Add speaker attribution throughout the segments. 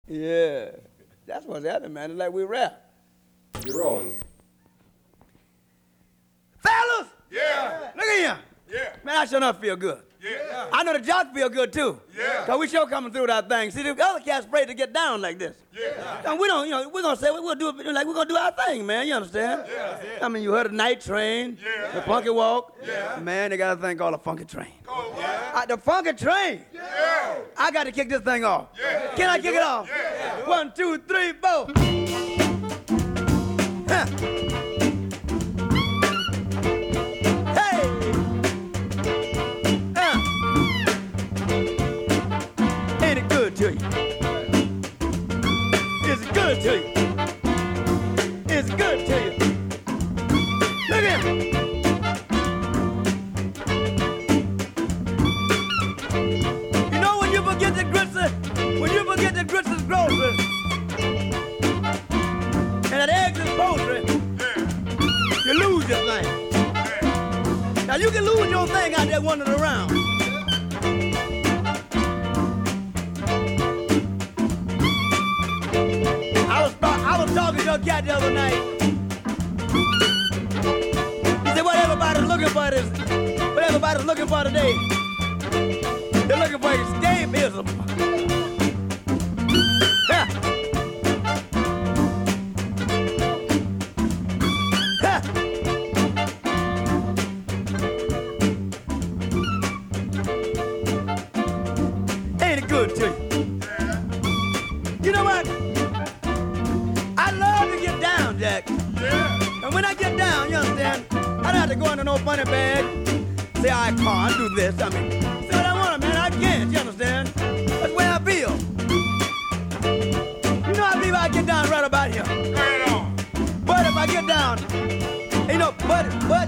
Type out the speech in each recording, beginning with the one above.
Speaker 1: Yeah. That's what's happening, man. It's like we rap.
Speaker 2: You're rolling.
Speaker 1: Fellas!
Speaker 3: Yeah.
Speaker 1: Look at him.
Speaker 3: Yeah.
Speaker 1: Man, I sure enough feel good.
Speaker 3: Yeah.
Speaker 1: I know the jocks feel good too.
Speaker 3: Yeah.
Speaker 1: Cause we sure coming through that thing. See, the other cats afraid to get down like this.
Speaker 3: Yeah.
Speaker 1: And we don't, we're gonna say we'll do it like we're gonna do our thing, man. You understand?
Speaker 3: Yeah.
Speaker 1: I mean, you heard of Night Train,
Speaker 3: Yeah.
Speaker 1: the Funky Walk.
Speaker 3: Yeah.
Speaker 1: Man, they got a thing called a Funky Train.
Speaker 3: Call it what?
Speaker 1: The Funky Train.
Speaker 3: Yeah.
Speaker 1: I got to kick this thing off.
Speaker 3: Yeah.
Speaker 1: Can I kick it off?
Speaker 3: Yeah.
Speaker 1: 1, 2, 3, 4. Huh. Hey. Ain't it good to you? Is it good to you? Is it good to you? Look at him. You know when you forget the grits is grocery, and that eggs is poultry, you lose your thing. Now you can lose your thing out there wandering around. I was talking to a cat the other night. He said, what everybody's looking for today, they're looking for escapism. Ha. Ha. Ain't it good to you? You know what? I love to get down, Jack.
Speaker 3: Yeah.
Speaker 1: And when I get down, you understand, I don't have to go into no funny bag. Say I can't do this. I mean, say what I want, man. I can't. You understand? That's the way I feel. You know, I believe I get down right about here.
Speaker 3: Right on.
Speaker 1: But if I get down, Bud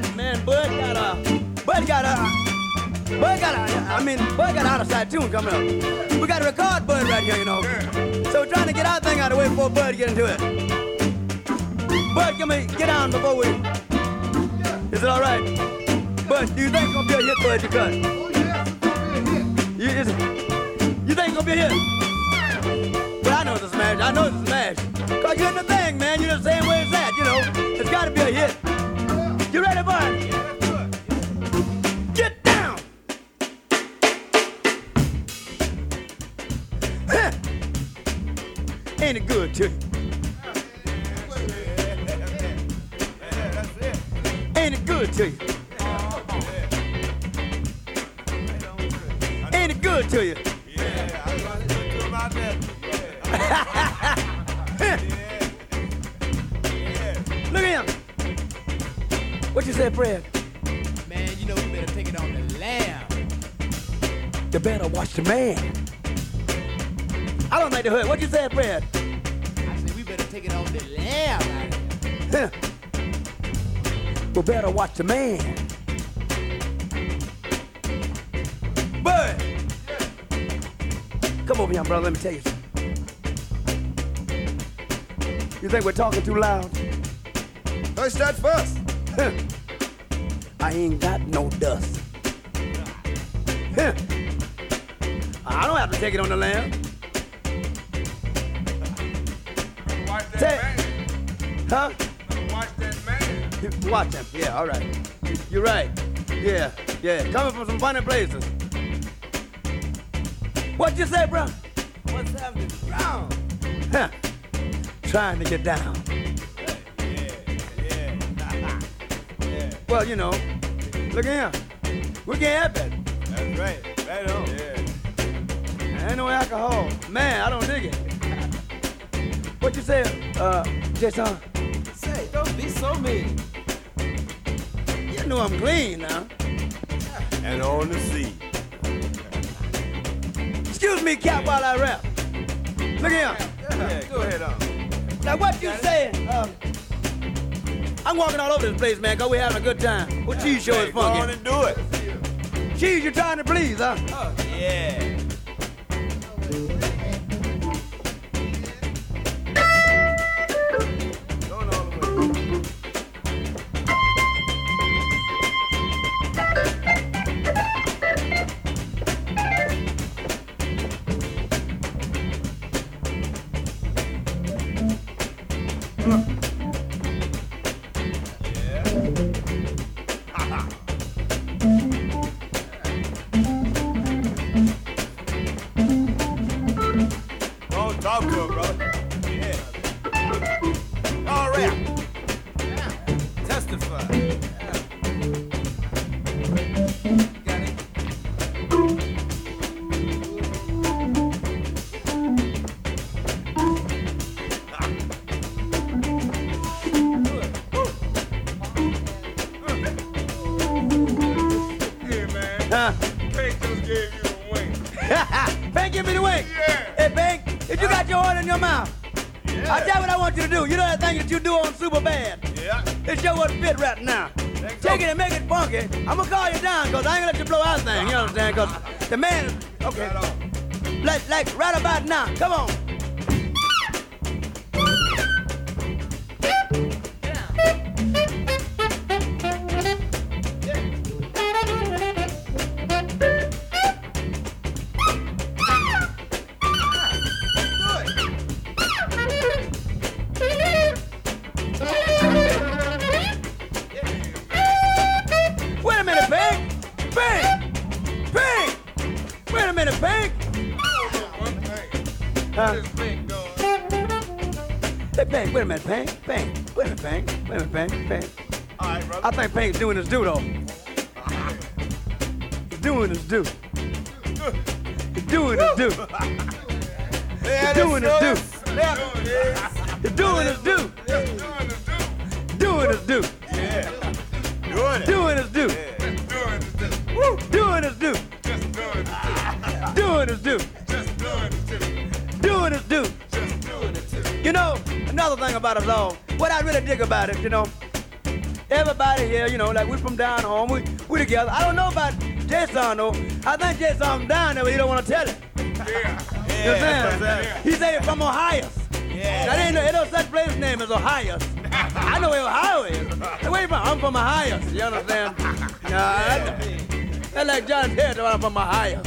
Speaker 1: got out of side tune coming up. We got to record Bud right here, you know.
Speaker 3: Yeah.
Speaker 1: So we're trying to get our thing out of the way before Bud get into it. Bud, get down before we. Is it all right? Bud, do you think it's gonna be a hit, Bud? You cut.
Speaker 4: Oh, yes, it's gonna be a hit.
Speaker 1: You think it's gonna be a hit? Well, I know it's a smash. Cause you're in the thing, man. You're the same way as that, you know. It's gotta be a hit. You ready, Bud? Get down! Huh. Ain't it good to you? Ain't it good to you? Ain't it good to you?
Speaker 3: Yeah. I was going to do about that.
Speaker 1: Look at him. What you said, Fred?
Speaker 5: Man, you know we better take it on the lamb.
Speaker 1: You better watch the man. I don't make the hood. What you said, Fred?
Speaker 5: I said we better take it on the lamb.
Speaker 1: Huh. You better watch the man. Bud! Come over here, brother. Let me tell you something. You think we're talking too loud?
Speaker 4: Hush that fuss.
Speaker 1: Huh. I ain't got no dust. Huh. I don't have to take it on the lamb.
Speaker 3: Watch that
Speaker 1: Say-
Speaker 3: man.
Speaker 1: Huh?
Speaker 3: Watch that man.
Speaker 1: Watch him. Yeah, all right. You're right. Yeah. Coming from some funny places. What you say, bro?
Speaker 5: What's happening? Brown.
Speaker 1: Huh. Trying to get down.
Speaker 5: Yeah.
Speaker 1: Well, you know, look at him. We can't have that.
Speaker 5: That's right. Right on. Yeah.
Speaker 1: Ain't no alcohol. Man, I don't dig it. What you say, Jason?
Speaker 5: Say, don't be so mean.
Speaker 1: You know I'm clean now.
Speaker 3: And on the sea.
Speaker 1: Excuse me, Cap, while I rap. Look at him.
Speaker 5: Yeah, go ahead on.
Speaker 1: Now, what you saying? I'm walking all over this place, man, because we're having a good time. What cheese show is
Speaker 3: Go on
Speaker 1: funky?
Speaker 3: and do it.
Speaker 1: Cheese, you're trying to please, huh?
Speaker 5: Oh, yeah.
Speaker 3: Going all the way. Don't talk to him, brother. Yeah. All right.
Speaker 5: Testify. Got it.
Speaker 3: Yeah, man.
Speaker 1: Huh?
Speaker 3: Pink just gave you the wink.
Speaker 1: Pink, give me the wink.
Speaker 3: Yeah.
Speaker 1: Hey, Pink, if you got your heart in your mouth,
Speaker 3: Yeah.
Speaker 1: I tell you what I want you to do. You know that thing that you do on Super Bad?
Speaker 3: Yeah.
Speaker 1: It sure wouldn't fit right now. Take it and make it funky. I'm gonna call you down because I ain't gonna let you blow our thing. You understand? Because the man is, okay,
Speaker 3: Right on.
Speaker 1: like right about now. Come on. Wait a minute, Pink. Pink. Pink. Wait a minute, Pink.
Speaker 3: One thing.
Speaker 1: Huh?
Speaker 3: This Pink going.
Speaker 1: Hey, Pink, wait a minute, Pink. Pink. Wait a minute, Pink. Wait a minute, Pink. Pink.
Speaker 3: All right, brother.
Speaker 1: I think Pink's doing his due, though. He's doing his due. He's doing his due.
Speaker 3: Yeah,
Speaker 1: doing his due.
Speaker 3: Doing his.
Speaker 1: He's doing his due.
Speaker 3: Just doing his due.
Speaker 1: Doing his due.
Speaker 3: Yeah. Doing it.
Speaker 1: Doing his due.
Speaker 3: Just doing his due.
Speaker 1: Woo! Doing his due.
Speaker 3: Just doing his due.
Speaker 1: Doing his due.
Speaker 3: Just doing his due.
Speaker 1: Doing his due.
Speaker 3: Just doing his due.
Speaker 1: You know, another thing about us all, what I really dig about it, you know, everybody here, you know, like we from down home, we together. I don't know about Jason, though. I think Jason from down there, but he don't want to tell it.
Speaker 3: Yeah.
Speaker 1: You understand? He say it's from Ohio.
Speaker 3: Yeah.
Speaker 1: That ain't no such place name as Ohio. I know where Ohio is. Hey, where you from? I'm from Ohio. You understand? That's like John Terry, I'm from Ohio.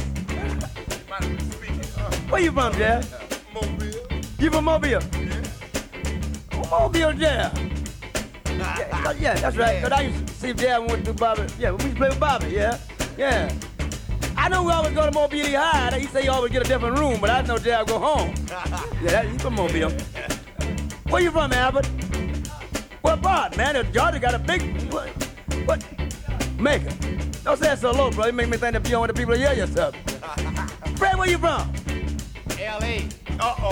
Speaker 1: Where you from, Jeff?
Speaker 3: Mobile.
Speaker 1: You from Mobile? Oh, Mobile, yeah. Yeah, that's right. Cause I used to see Jeff when we went to Bobby. Yeah, we used to play with Bobby, yeah. Yeah. I know we always go to Mobile High. He say you always get a different room, but I know Jeff go home. Yeah, he from Mobile. Where you from, Albert? What part, man? Georgia got a big... What? Macon. Don't say it so low, bro. You make me think that you don't want the people to hear yourself. Fred, where you from?
Speaker 5: L.A.
Speaker 3: Uh-oh.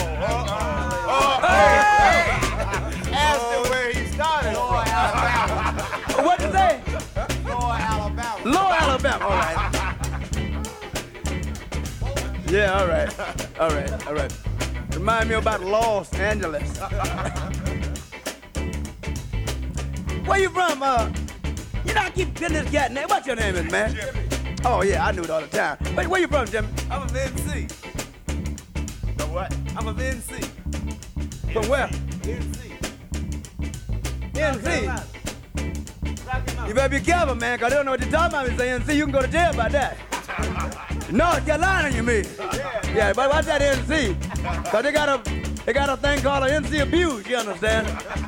Speaker 5: Asked him where he started. Lower Alabama.
Speaker 1: What you say?
Speaker 5: Lower Alabama.
Speaker 1: Lower Alabama. All right. Yeah, all right. All right, all right. Remind me about Los Angeles. Where you from? You know, I keep getting this cat name. What's your name is, man?
Speaker 3: Jimmy.
Speaker 1: Oh, yeah, I knew it all the time. Where you from, Jimmy?
Speaker 5: I'm a NC.
Speaker 3: The what?
Speaker 5: I'm a NC.
Speaker 1: From where?
Speaker 5: NC.
Speaker 1: NC.
Speaker 5: Rocky Mountain.
Speaker 1: You better be careful, man, because they don't know what you're talking about when you say NC. You can go to jail by that. North Carolina, you mean? Yeah, but what's that NC? Because they got a thing called an NC abuse, you understand?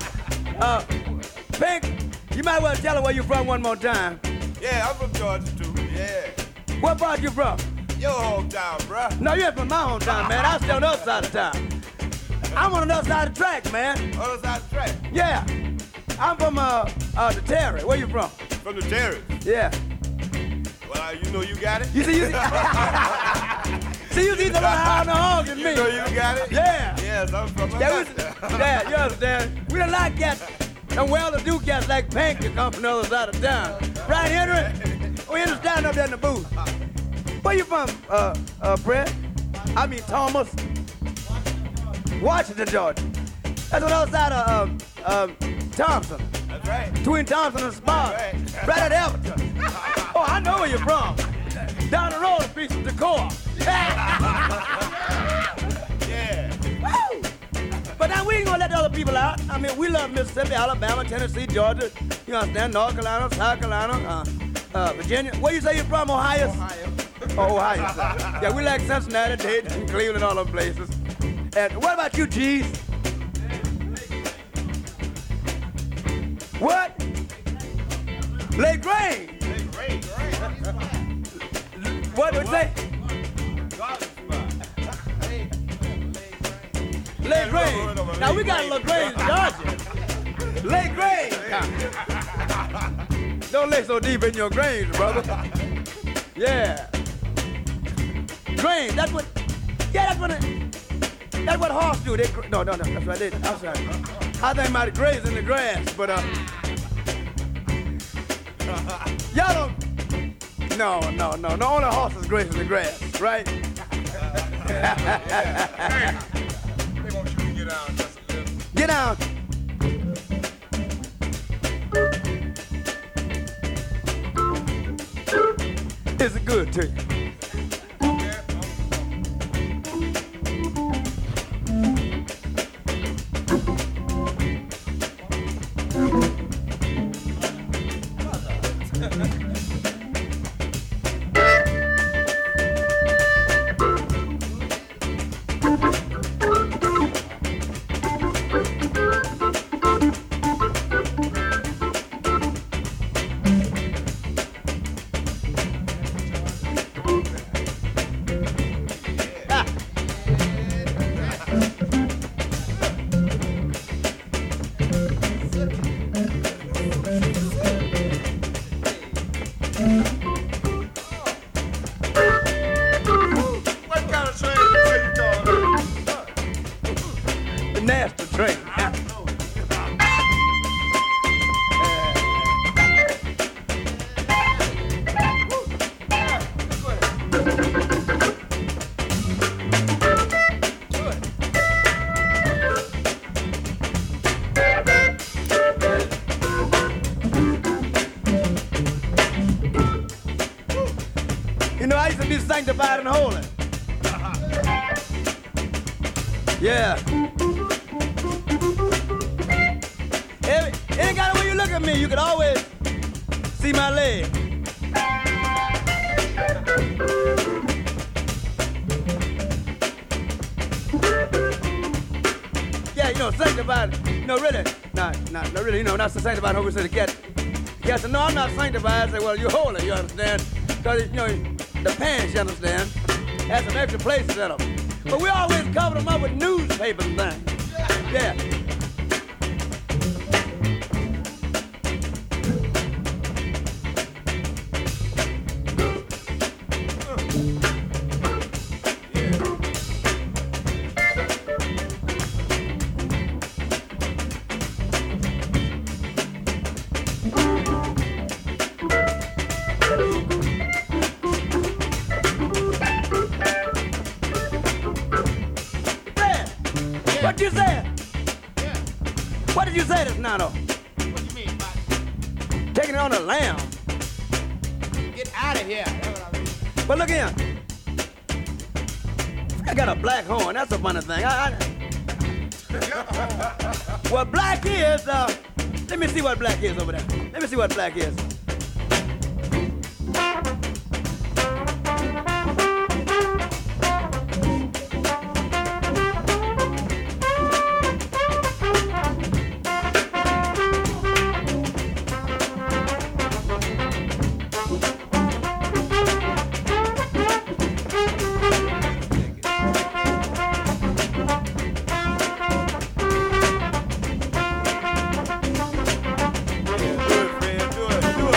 Speaker 1: Pink, you might well tell her where you're from one more time.
Speaker 3: Yeah, I'm from Georgia, too. Yeah.
Speaker 1: What part you from?
Speaker 3: Your hometown, bruh.
Speaker 1: No, you ain't from my hometown, man. I stay on the other side of town. I'm on the other side of the track, man.
Speaker 3: Other side of the track.
Speaker 1: Yeah. I'm from the Terry. Where you from?
Speaker 3: From the Terrace.
Speaker 1: Yeah.
Speaker 3: Well, you know you got it.
Speaker 1: You see, see, you see the little higher on the hog than me.
Speaker 3: You know you got it?
Speaker 1: Yeah.
Speaker 3: Yes, I'm from
Speaker 1: Yeah, yeah, you understand? We don't like cats, and well-to-do cats like Pink that come from the other side of town. Right, Henry? We understand up there in the booth. Where you from, Brett? I mean, Thomas. Washington, Georgia. That's on the other side of Thompson.
Speaker 3: That's right.
Speaker 1: Between Thompson and Sparks.
Speaker 3: Right.
Speaker 1: Right at Everton. Oh, I know where you're from. Down the road, a piece of decor.
Speaker 3: Yeah.
Speaker 1: Woo! But now we ain't gonna let the other people out. I mean, we love Mississippi, Alabama, Tennessee, Georgia. You understand? North Carolina, South Carolina, Virginia. Where you say you're from? Ohio?
Speaker 3: Ohio.
Speaker 1: Oh, Ohio. Yeah, we like Cincinnati, Dayton, Cleveland, all them places. And what about you, Cheese? What? Lay grain. What did it say? Lay grain. Now we got a little grain in Georgia. Lay grain. Don't lay so deep in your grains, brother. Yeah. Grain. That's what. Yeah, that's what horse do. No, that's what I did. I'm sorry. I think about graze in the grass, but y'all don't. No. Only horses graze in the grass, right?
Speaker 4: They want you to get down just a little.
Speaker 1: Get down. Is it good to you? Nasty train. You know, I used to be sanctified and holy. Yeah. Any kind of way you look at me, you can always see my leg. Yeah, you know, sanctified. No, really. No, really, you know, not so sanctified. Holy said the cat said, no, I'm not sanctified. I said, well, you're holy, you understand? Because, you know, the pants, you understand, has some extra places in them. But we always cover them up with newspapers and things. Yeah. What you said?
Speaker 3: Yeah.
Speaker 1: What did you say just now, though?
Speaker 3: What you mean by
Speaker 1: Taking it on the lamb.
Speaker 3: get out of here? That's what I mean.
Speaker 1: But look here. I got a black horn. That's a funny thing. What black is, let me see what black is over there. Let me see what black is.
Speaker 5: Do it, Fred. Do it.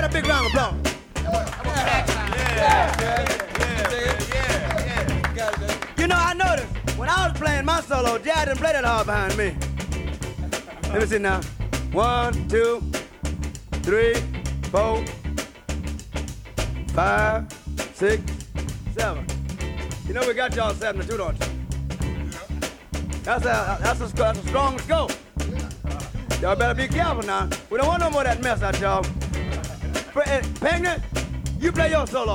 Speaker 1: a big round of applause. You know, I noticed when I was playing my solo, Jad didn't play that hard behind me. Let me see now. 1, 2, 3, 4, 5, 6, 7. You know we got y'all 7 to 2, don't you? That's a strong scope. Y'all better be careful now. We don't want no more of that mess out y'all. Penguin, you play your solo.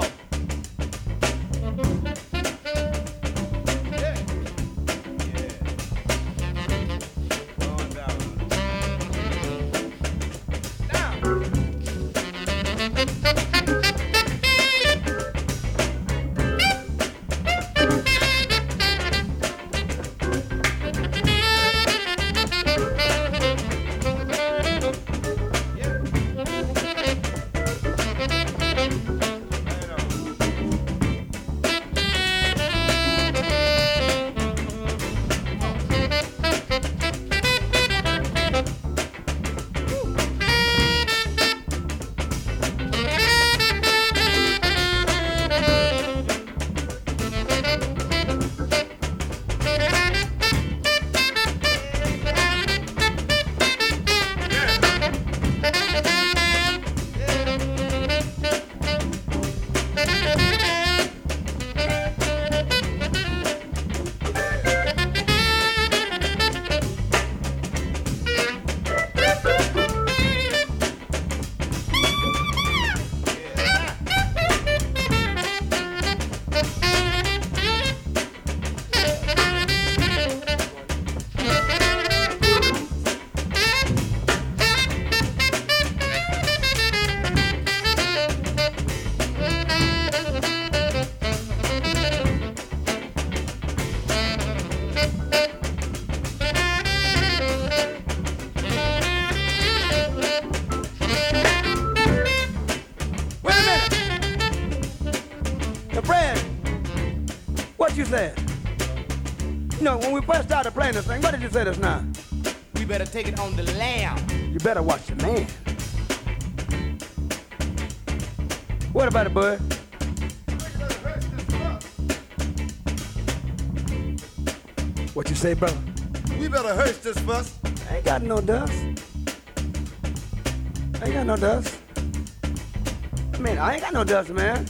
Speaker 1: What you said? You know, when we first started playing this thing, what did you say just now?
Speaker 2: We better take it on the lam.
Speaker 1: You better watch your man. What about it, bud? What you say, brother?
Speaker 3: We better hearse this fuss.
Speaker 1: I ain't got no dust. I ain't got no dust. I mean, I ain't got no dust, man.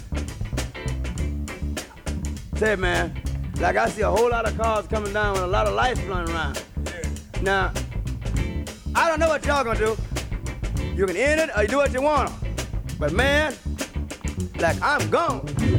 Speaker 1: Say, man, like I see a whole lot of cars coming down with a lot of lights flying around.
Speaker 3: Yeah.
Speaker 1: Now, I don't know what y'all gonna do. You can end it or you do what you want. But man, like I'm gone.